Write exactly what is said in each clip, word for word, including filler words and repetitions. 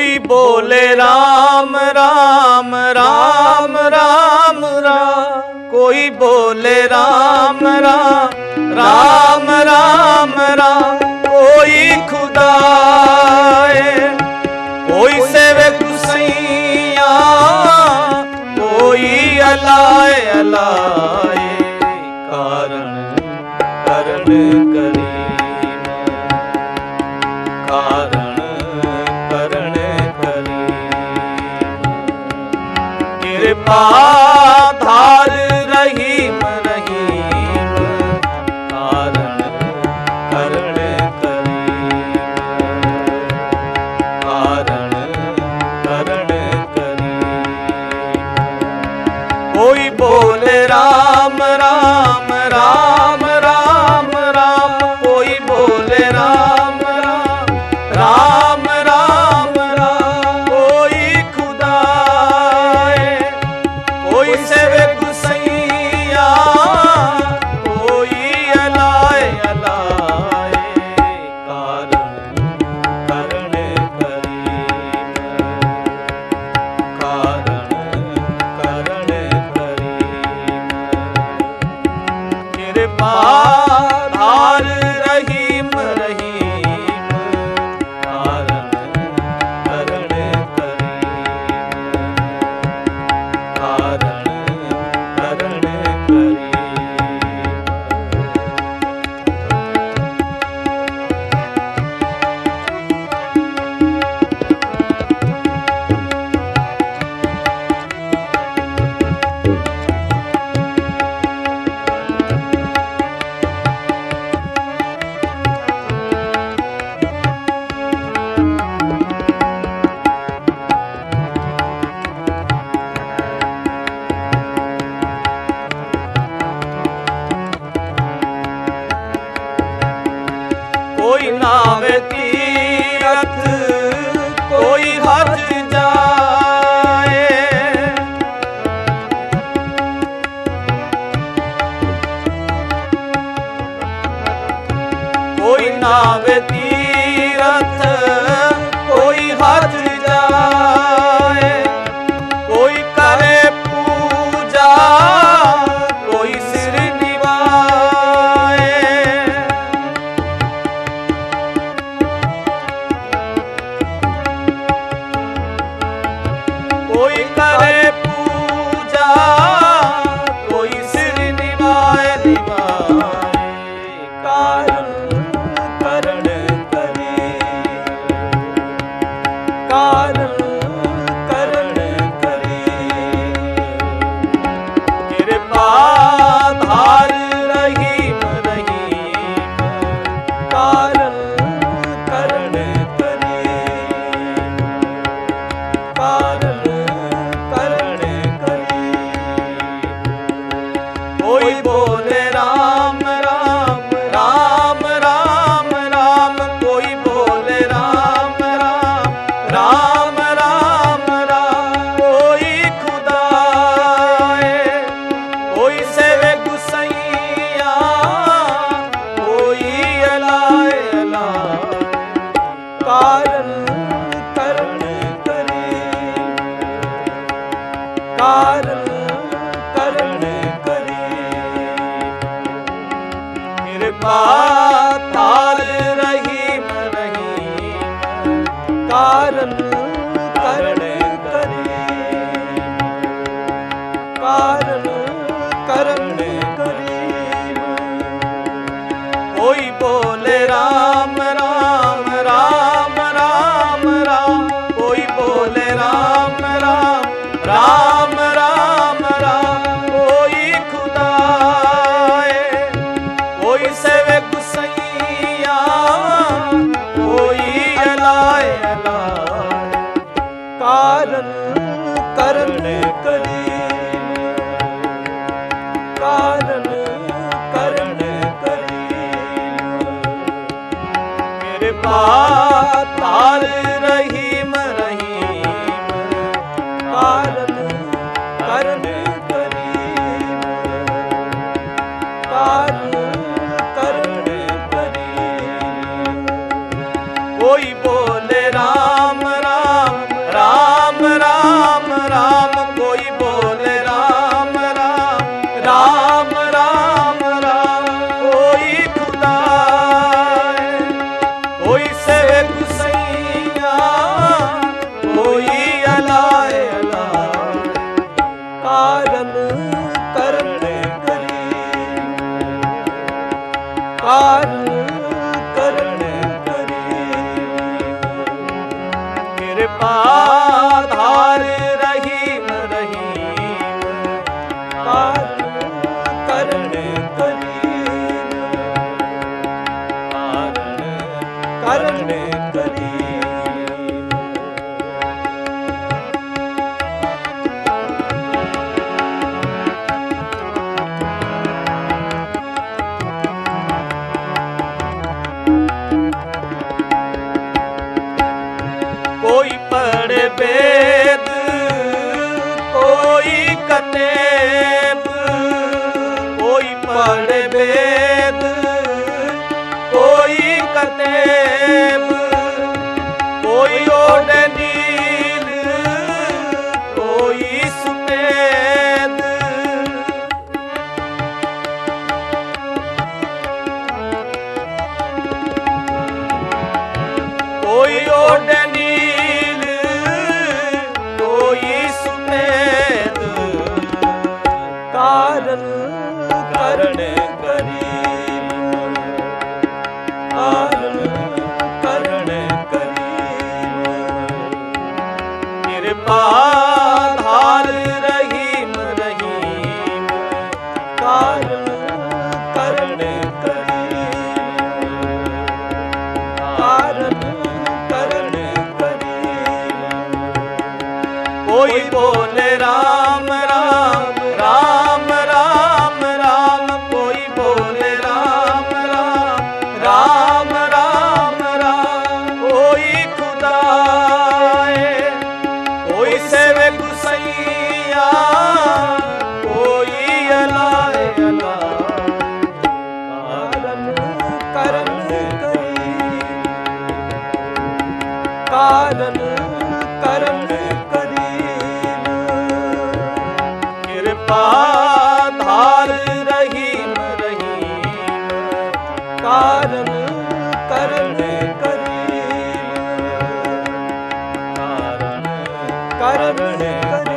कोई बोले राम राम राम राम राम, कोई बोले राम राम राम राम राम, कोई खुदाए कोई सेवे गुसैया, कोई अलाए अलाए कारण करण करी कारण करण करी कृपा धार रहीम रहीम कारण करण करी कारण करण करी कोई बोले राम राम राम राम राम, कोई बोले राम राम राम राम राम, कोई खुदाए कोई सेवे गुसैया, कोई अलाए अलाए कारण करण करी कारण करण करी कृपा धार रहीम रहीम कारण करण करी कारण करण करी कोई नावे तीरथ कोई हज जाए, कोई नावे तीरथ कोई हज जाए, कोई करे पूजा कोई सिर निवाए, कोई करे पूजा कोई सिर निभाए निभाए कारण करण करी कारण करण करी कृपा धार रहीम रहीम कारण करण करी कारण कोई बोले राम राम राम राम राम, कोई बोले राम राम राम राम राम, कोई खुदाए कोई सेवे गुसैया, कोई अलाए अलाए कारण करण करी कारण करण करी कृपा धार रहीम रहीम कारण करण करी कारण करण करी कोई बोले राम राम राम राम राम, कोई बोले राम राम राम राम राम, कोई खुदाए कोई सेवे गुसैया, कोई अलाए अलाए कारण करण करी कारण करण करी कृपा धार रहीम रहीम कारण करण करी कारण करण करी कोई बोले राम राम ਕਾਰਨ ਕਰਨ ਕਰੀਮ ਕਿਰਪਾ ਧਾਰ ਰਹੀਮ ਰਹੀਮ ਕਾਰਨ ਕਰਨ ਕਰੀਮ ਕਾਰਨ ਕਰਨ ਕਰੀਮ कोई पढ़े वेद कोई कतेब कोई पढ़े वेद कोई कतेब कोई ओढ़े नील कोई सफेद कोई ओढ़े ਕਾਰਨ ਕਰਨ ਕਰੀਮ ਕਾਰਨ ਕਰਨ ਕਰੀਮ ਕਿਰਪਾ ਧਾਰ ਰਹੀਮ ਰਹੀਮ ਕਾਰਨ ਕਰਨ ਕਰੀਮ ਕਾਰਨ ਕਰਨ ਕਰੀਮ ਕੋਈ ਬੋਲੇ ਰਾਮ ਰਾਮ ਰਾਮ ਰਾਮ ਰਾਮ ਕੋਈ ਬੋਲੇ ਰਾਮ ਰਾਮ ਰਾਮ ਰਾਮ ਰਾਮ ਕੋਈ ਖੁਦਾਏ ਕੋਈ ਸੇਵੇ ਗੁਸਈਆ ਕੋਈ ਅਲਾਏ ਅਲਾਏ ਕਾਰਨ ਕਰਨ ਕਰੀਮ ਕਾਰਨ ਕਰਨ ਕਰੀਮ ਕਿਰਪਾ ਧਾਰ ਰਹੀਮ ਰਹੀਮ ਕਾਰਨ ਕਰਨ ਕਰੀਮ ਕਾਰਨ ਕਰਨ ਕਰੀਮ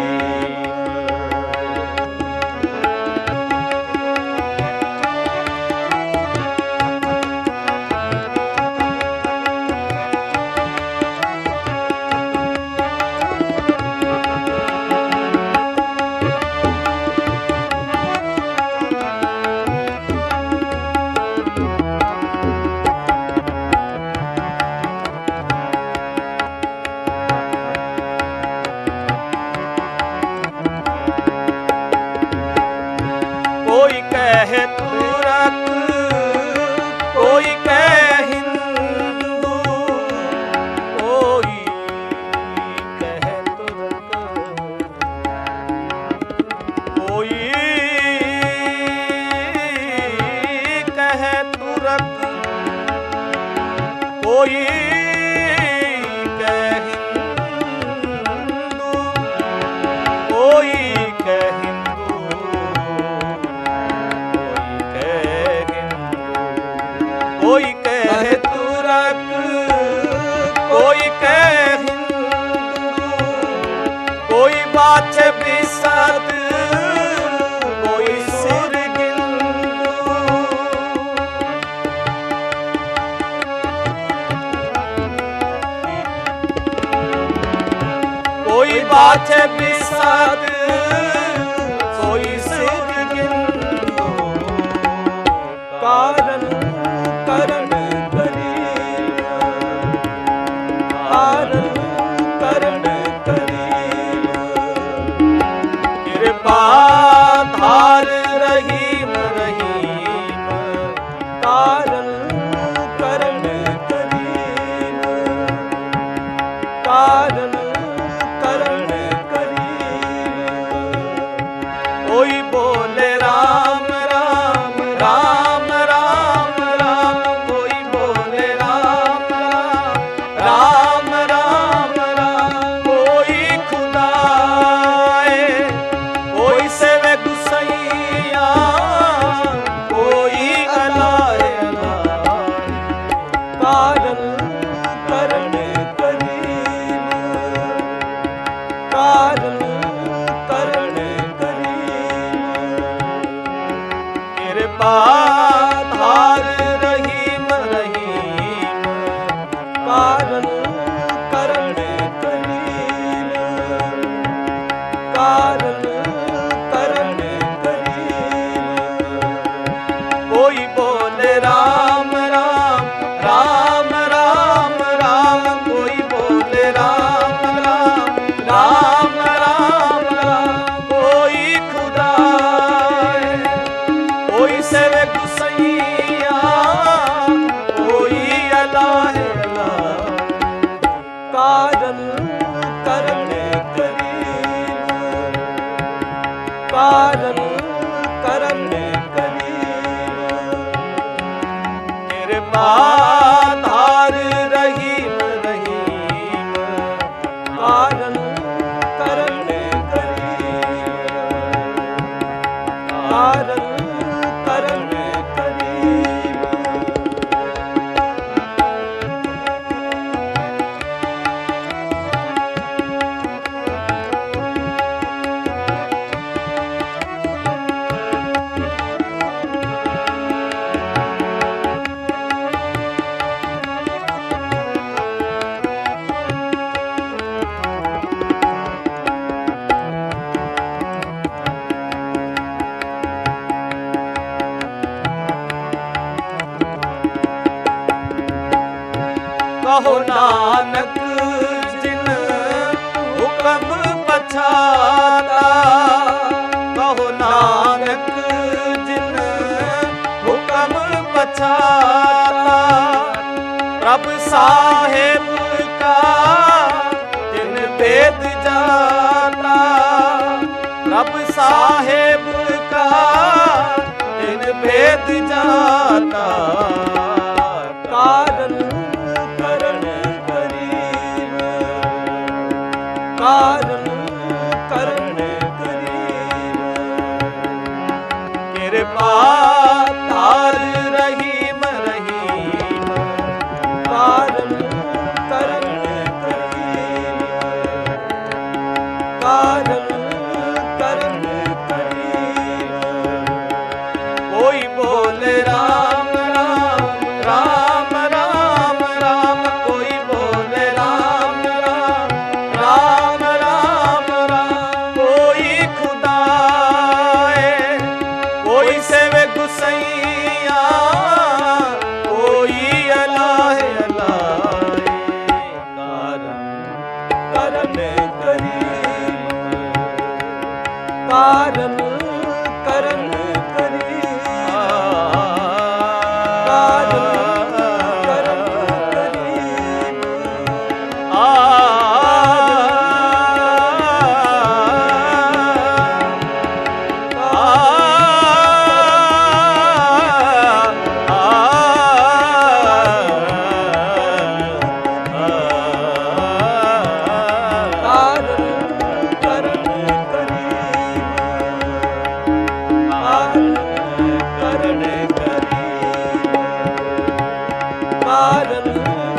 कोई कहे तुरक कोई कहे हिंदू कोई कहे तुरक कोई कहे तुरक कोई कहे हिंदू कोई कहे कोई कहे तुरक कोई कहे हिंदू कोई बाछे बिसत कोई सुरगिंदू कोई बाछे बिसत कोई सुरगिंदू कारण ਕਰਨ ਕਰੀਮ ਕਾਰਨ ਕਰਨ ਕਰੀਮ ਕਿਰਪਾ ਧਾਰ ਰਹੀਮ ਰਹੀਮ ਕਾਰਨ ਕਰਨ ਕਰੀਮ ਕਾਰਨ ਕਰਨ ਕਰੀਮ ਕੋਈ ਬੋਲੇ ਰਾਮ ਰਾਮ ਰਾਮ ਰਾਮ ਰਾਮ ਕੋਈ ਬੋਲੇ ਰਾਮ ਰਾਮ ਰਾਮ ਰਾਮ ਕੋਈ ਖੁਦਾਏ ਕੋਈ ਸੇਵੇ ਗੁਸਈਆ ਕੋਈ ਅਲਾਏ ਅਲਾਏ ਕਾਰਨ ਕਰਨ ਕਰੀਮ ਕਾਰਨ ਕਰਨ ਕਰੀਮ ਕਿਰਪਾ धार रहीम रहीम कारण करण करीम कारण करण करीम कोई बोले राम राम राम राम राम कोई बोले राम राम राम राम राम कोई खुदा कोई सेवे गुसैया कोई अल्लाह अल्लाह कारण करण करीम कारण करण करीम कृपा धार रहीम रहीम कारण करण करीम कारण करण करीम कहो नानक जिन हुक्म पछाता कहो नानक जिन हुक्म पछाता प्रभ साहेब का जिन भेद जाता प्रभ साहेब का जिन भेद जाता कारण कारण करण करीम कृपा धार रहीम रहीम कारण करण करीम कारण करण करीम कोई बोले राम राम राम राम राम कोई बोले राम राम राम कोई सेवे गुसैया कोई अल्लाह अल्लाह कारण करण करीम कारण करण करीम कारण करण करीम कारण